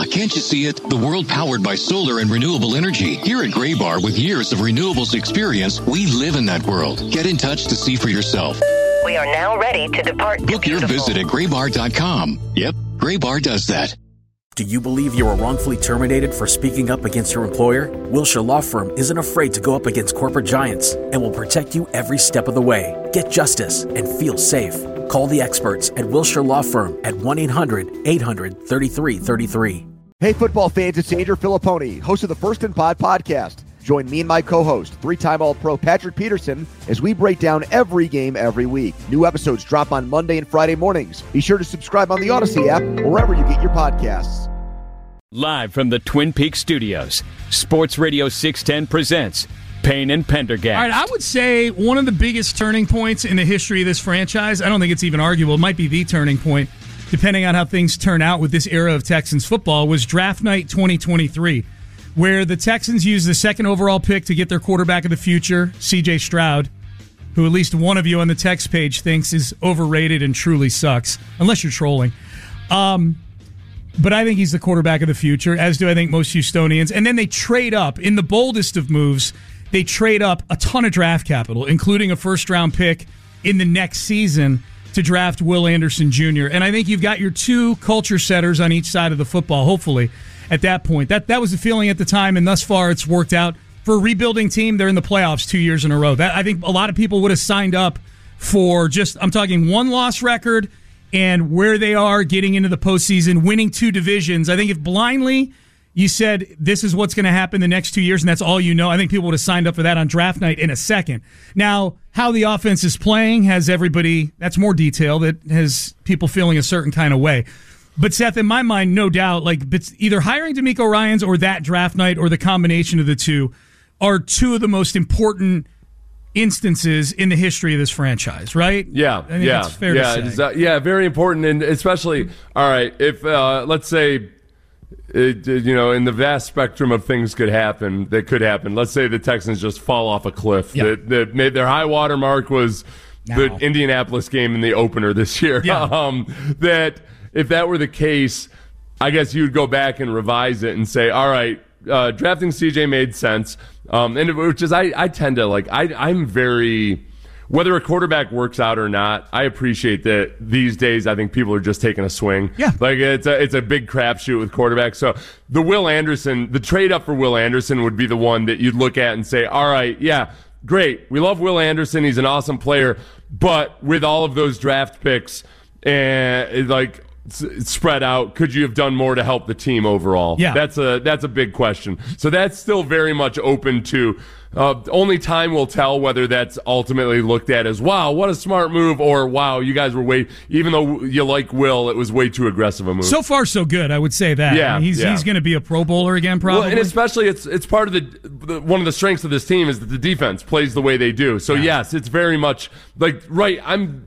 can't you see it? The world powered by solar and renewable energy. Here at Graybar, with years of renewables experience, we live in that world. Get in touch to see for yourself. We are now ready to depart. Book your visit at graybar.com. Yep, Graybar does that. Do you believe you were wrongfully terminated for speaking up against your employer? Wilshire Law Firm isn't afraid to go up against corporate giants and will protect you every step of the way. Get justice and feel safe. Call the experts at Wilshire Law Firm at 1-800-800-3333. Hey, football fans, it's Andrew Filipponi, host of the First and Pod podcast. Join me and my co-host, three-time All-Pro Patrick Peterson, as we break down every game every week. New episodes drop on Monday and Friday mornings. Be sure to subscribe on the Odyssey app or wherever you get your podcasts. Live from the Twin Peaks studios, Sports Radio 610 presents Payne and Pendergast. All right, I would say one of the biggest turning points in the history of this franchise, I don't think it's even arguable, it might be the turning point, depending on how things turn out with this era of Texans football, was draft night 2023, where the Texans used the second overall pick to get their quarterback of the future, C.J. Stroud, who at least one of you on the text page thinks is overrated and truly sucks, unless you're trolling. But I think he's the quarterback of the future, as do I think most Houstonians. And then they trade up. In the boldest of moves, they trade up a ton of draft capital, including a first-round pick in the next season to draft Will Anderson Jr. And I think you've got your two culture setters on each side of the football, hopefully, at that point. That was the feeling at the time, and thus far it's worked out. For a rebuilding team, they're in the playoffs 2 years in a row. I think a lot of people would have signed up for just, I'm talking one-loss record, and where they are getting into the postseason, winning two divisions. I think if blindly you said this is what's going to happen the next 2 years and that's all you know, I think people would have signed up for that on draft night in a second. Now, how the offense is playing has everybody, that's more detail, that has people feeling a certain kind of way. But Seth, in my mind, no doubt, like either hiring DeMeco Ryans or that draft night or the combination of the two are two of the most important instances in the history of this franchise, right? Yeah, I think that's fair to say. Yeah, very important, and especially, all right, if let's say, in the vast spectrum of things that could happen. Let's say the Texans just fall off a cliff. Yeah. That made their high water mark was the Indianapolis game in the opener this year. Yeah. That if that were the case, I guess you'd go back and revise it and say, all right, drafting CJ made sense. And which is, I tend to like, I'm very, whether a quarterback works out or not, I appreciate that these days I think people are just taking a swing. Yeah. Like it's a big crapshoot with quarterbacks. So the trade up for Will Anderson would be the one that you'd look at and say, all right, yeah, great. We love Will Anderson. He's an awesome player. But with all of those draft picks and spread out, could you have done more to help the team overall? Yeah. That's a big question. So that's still very much open to only time will tell whether that's ultimately looked at as, wow, what a smart move, or wow, you guys were even though you like Will, it was way too aggressive a move. So far, so good, I would say that. Yeah, he's going to be a Pro Bowler again, probably. Well, and especially it's part of the one of the strengths of this team is that the defense plays the way they do. So yes, it's very much like, right,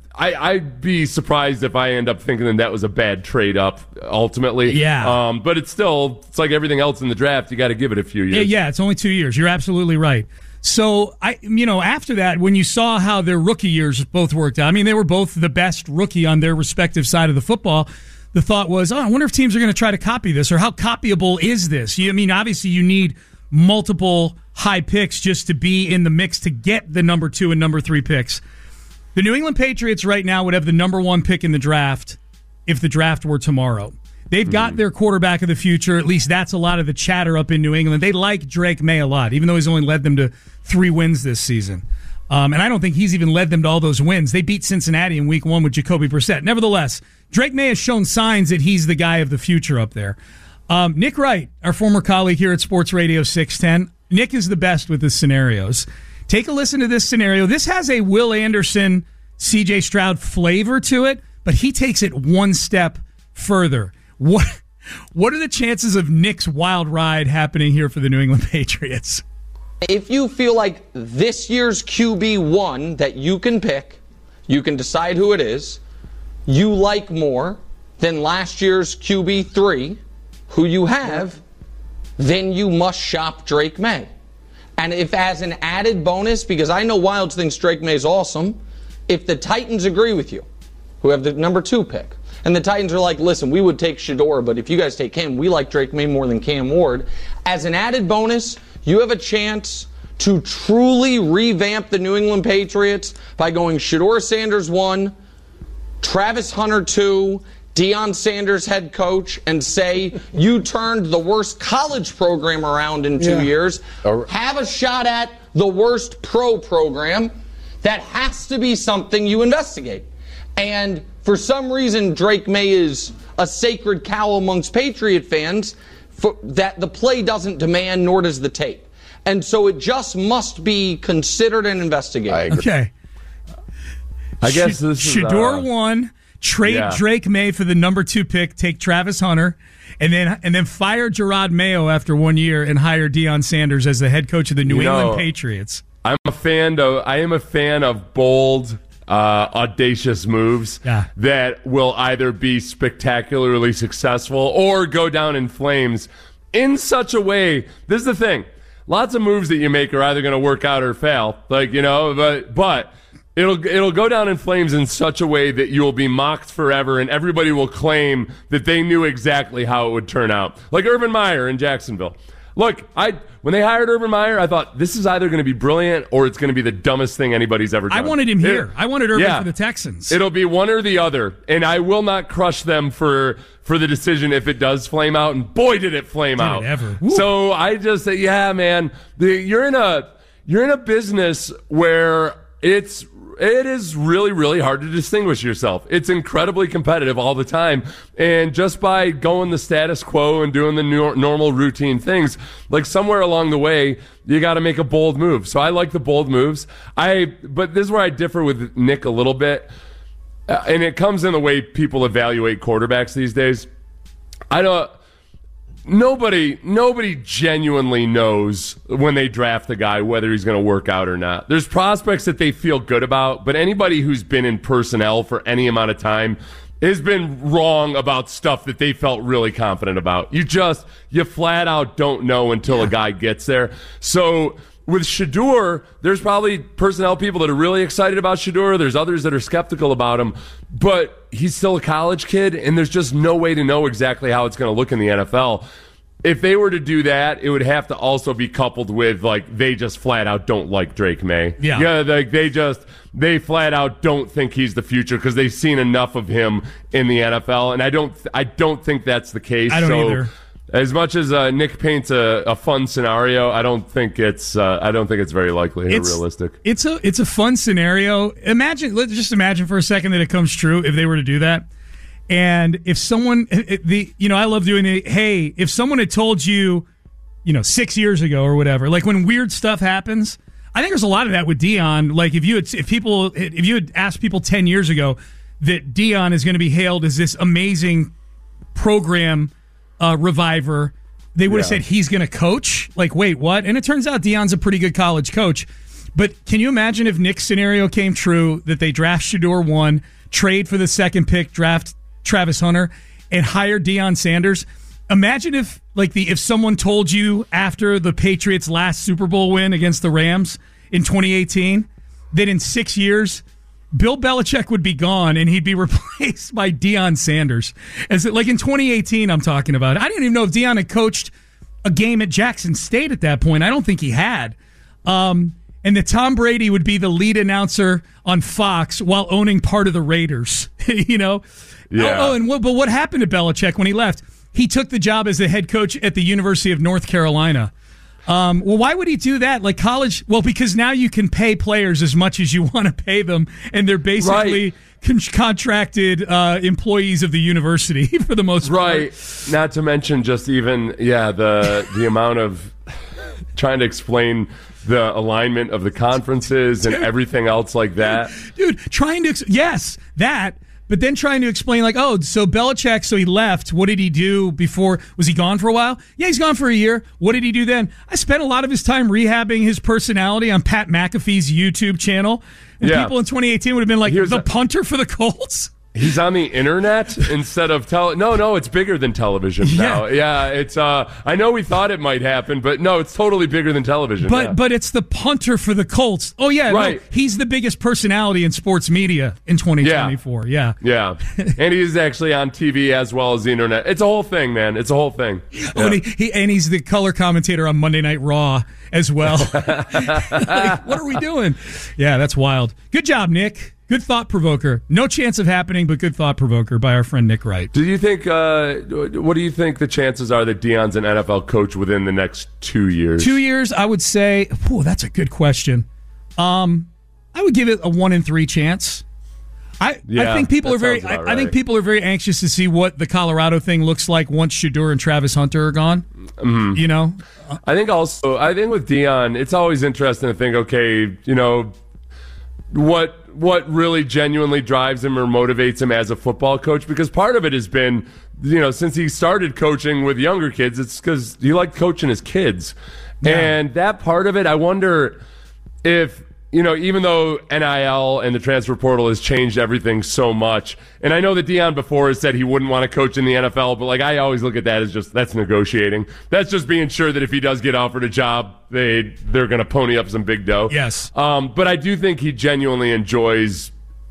I'd be surprised if I end up thinking that was a bad trade up ultimately. Yeah. But it's like everything else in the draft. You got to give it a few years. Yeah, it's only 2 years. You're absolutely right. So after that, when you saw how their rookie years both worked out, I mean, they were both the best rookie on their respective side of the football. The thought was, I wonder if teams are going to try to copy this, or how copyable is this? Obviously you need multiple high picks just to be in the mix to get the number 2 and number 3 picks. The New England Patriots right now would have the number 1 pick in the draft if the draft were tomorrow. They've got their quarterback of the future. At least that's a lot of the chatter up in New England. They like Drake May a lot, even though he's only led them to 3 wins this season. And I don't think he's even led them to all those wins. They beat Cincinnati in week 1 with Jacoby Brissett. Nevertheless, Drake May has shown signs that he's the guy of the future up there. Nick Wright, our former colleague here at Sports Radio 610, Nick is the best with the scenarios. Take a listen to this scenario. This has a Will Anderson, C.J. Stroud flavor to it, but he takes it one step further. What are the chances of Nick's wild ride happening here for the New England Patriots? If you feel like this year's QB1 that you can pick, you can decide who it is, you like more than last year's QB3, who you have, then you must shop Drake May. And if as an added bonus, because I know Wilds thinks Drake May is awesome, if the Titans agree with you, who have the number 2 pick, and the Titans are like, listen, we would take Shedeur, but if you guys take Cam, we like Drake May more than Cam Ward. As an added bonus, you have a chance to truly revamp the New England Patriots by going Shedeur Sanders 1, Travis Hunter 2, Deion Sanders head coach, and say you turned the worst college program around in 2 years. Have a shot at the worst pro program. That has to be something you investigate. And for some reason, Drake May is a sacred cow amongst Patriot fans that the play doesn't demand, nor does the tape. And so it just must be considered and investigated. Okay. I guess this is Shedeur 1. Trade Drake May for the number 2 pick, take Travis Hunter, and then fire Gerard Mayo after 1 year and hire Deion Sanders as the head coach of the New England Patriots. I am a fan of bold, audacious moves that will either be spectacularly successful or go down in flames in such a way. This is the thing. Lots of moves that you make are either going to work out or fail. But It'll go down in flames in such a way that you will be mocked forever, and everybody will claim that they knew exactly how it would turn out. Like Urban Meyer in Jacksonville. Look, when they hired Urban Meyer, I thought this is either going to be brilliant or it's going to be the dumbest thing anybody's ever done. I wanted him here. I wanted Urban for the Texans. It'll be one or the other, and I will not crush them for the decision if it does flame out. And boy, did it flame out! So I just say, man, you're in a business where it is really, really hard to distinguish yourself. It's incredibly competitive all the time. And just by going the status quo and doing the normal routine things, like somewhere along the way, you got to make a bold move. So I like the bold moves. But this is where I differ with Nick a little bit. And it comes in the way people evaluate quarterbacks these days. Nobody genuinely knows when they draft a guy whether he's going to work out or not. There's prospects that they feel good about, but anybody who's been in personnel for any amount of time has been wrong about stuff that they felt really confident about. You flat out don't know until a guy gets there. So with Shedeur, there's probably personnel people that are really excited about Shedeur. There's others that are skeptical about him, but he's still a college kid, and there's just no way to know exactly how it's going to look in the NFL. If they were to do that, it would have to also be coupled with, they just flat out don't like Drake May. They flat out don't think he's the future because they've seen enough of him in the NFL, and I don't think that's the case. I don't either. As much as Nick paints a fun scenario, I don't think it's very likely or realistic. It's a fun scenario. Let's just imagine for a second that it comes true if they were to do that. And if someone, I love doing it. Hey, if someone had told you, 6 years ago or whatever, like when weird stuff happens, I think there's a lot of that with Deion. Like if you had asked people 10 years ago that Deion is going to be hailed as this amazing program reviver, they would have said he's going to coach. Like, wait, what? And it turns out Deion's a pretty good college coach. But can you imagine if Nick's scenario came true, that they draft Shedeur 1, trade for the 2nd pick, draft Travis Hunter, and hire Deion Sanders? Imagine if someone told you after the Patriots' last Super Bowl win against the Rams in 2018 that in 6 years Bill Belichick would be gone and he'd be replaced by Deion Sanders. In 2018, I'm talking about. I didn't even know if Deion had coached a game at Jackson State at that point. I don't think he had. And that Tom Brady would be the lead announcer on Fox while owning part of the Raiders. Yeah. But what happened to Belichick when he left? He took the job as the head coach at the University of North Carolina. Why would he do that? Like college? Well, because now you can pay players as much as you want to pay them, and they're basically contracted employees of the university for the most part. Right. Not to mention just even the amount of trying to explain the alignment of the conferences and everything else like that. Dude, but then trying to explain, so Belichick, so he left. What did he do before? Was he gone for a while? Yeah, he's gone for a year. What did he do then? I spent a lot of his time rehabbing his personality on Pat McAfee's YouTube channel. And people in 2018 would have been like, the punter for the Colts? He's on the internet instead of No, it's bigger than television now. Yeah, it's. I know we thought it might happen, but no, it's totally bigger than television. But it's the punter for the Colts. Oh yeah, right. No, he's the biggest personality in sports media in 2024. Yeah. And he's actually on TV as well as the internet. It's a whole thing, man. It's a whole thing. Yeah. Oh, and he's the color commentator on Monday Night Raw as well. Like, what are we doing? Yeah, that's wild. Good job, Nick. Good thought provoker. No chance of happening, but good thought provoker by our friend Nick Wright. Do you think? What do you think the chances are that Deion's an NFL coach within the next 2 years? 2 years, I would say. That's a good question. I would give it a 1 in 3 chance. I think people are very. I think people are very anxious to see what the Colorado thing looks like once Shedeur and Travis Hunter are gone. Mm-hmm. You know, I think with Deion, it's always interesting to think. Okay, you know, what really genuinely drives him or motivates him as a football coach? Because part of it has been, you know, since he started coaching with younger kids, it's because he liked coaching his kids, and that part of it, I wonder if. You know, even though NIL and the transfer portal has changed everything so much, and I know that Deion before has said he wouldn't want to coach in the NFL, but like I always look at that as just that's negotiating. That's just being sure that if he does get offered a job, they're going to pony up some big dough. Yes. But I do think he genuinely enjoys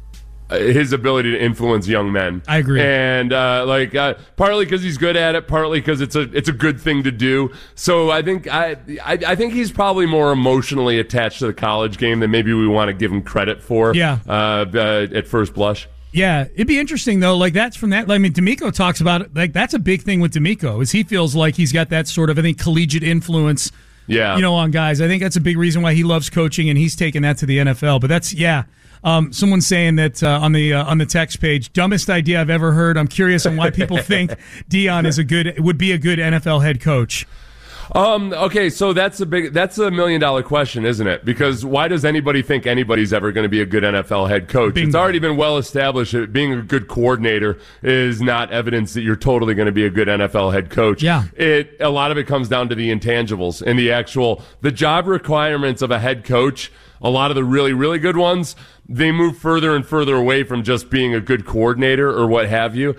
his ability to influence young men. I agree. And partly because he's good at it, partly because it's a good thing to do. So I think I think he's probably more emotionally attached to the college game than maybe we want to give him credit for. Yeah. At first blush. Yeah, it'd be interesting though. Like that's from that. I mean, D'Amico talks about it. Like that's a big thing with D'Amico is he feels like he's got that sort of collegiate influence. Yeah. You know, on guys. I think that's a big reason why he loves coaching and he's taken that to the NFL. But that's someone's saying that on the text page, dumbest idea I've ever heard. I'm curious on why people think Deion would be a good NFL head coach. Okay, so that's a $1 million question, isn't it? Because why does anybody think anybody's ever going to be a good NFL head coach? Bingo. It's already been well established that being a good coordinator is not evidence that you're totally going to be a good NFL head coach. Yeah. A lot of it comes down to the intangibles and the job requirements of a head coach. A lot of the really, really good ones, they move further and further away from just being a good coordinator or what have you.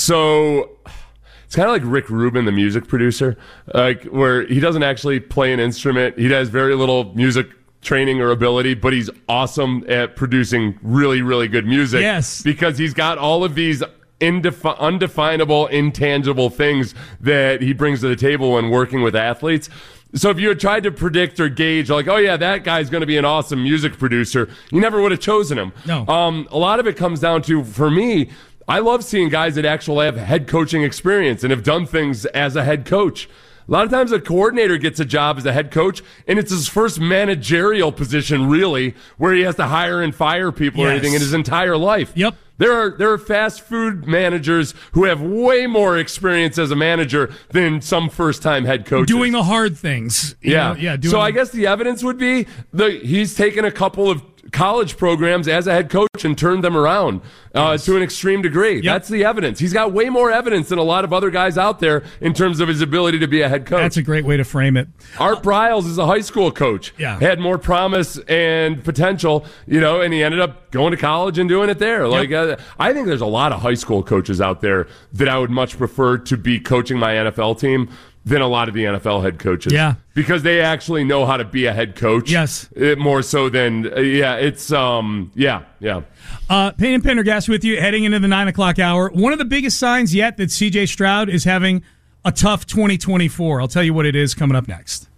So it's kind of like Rick Rubin, the music producer, where he doesn't actually play an instrument. He has very little music training or ability, but he's awesome at producing really, really good music. Yes. Because he's got all of these undefinable, intangible things that he brings to the table when working with athletes. So if you had tried to predict or gauge, like, oh yeah, that guy's going to be an awesome music producer, you never would have chosen him. No. A lot of it comes down to, for me, I love seeing guys that actually have head coaching experience and have done things as a head coach. A lot of times a coordinator gets a job as a head coach, and it's his first managerial position, really, where he has to hire and fire people or anything in his entire life. Yep. There are fast food managers who have way more experience as a manager than some first-time head coaches. Doing the hard things. So I guess the evidence would be he's taken a couple of college programs as a head coach and turned them around to an extreme degree. Yep. That's the evidence. He's got way more evidence than a lot of other guys out there in terms of his ability to be a head coach. That's a great way to frame it. Art Briles is a high school coach. Yeah. Had more promise and potential, and he ended up going to college and doing it there. Yep. I think there's a lot of high school coaches out there that I would much prefer to be coaching my NFL team than a lot of the NFL head coaches. Yeah. Because they actually know how to be a head coach. Yes. More so than, it's, yeah. Payne and Pendergast with you heading into the 9 o'clock hour. One of the biggest signs yet that CJ Stroud is having a tough 2024. I'll tell you what it is coming up next.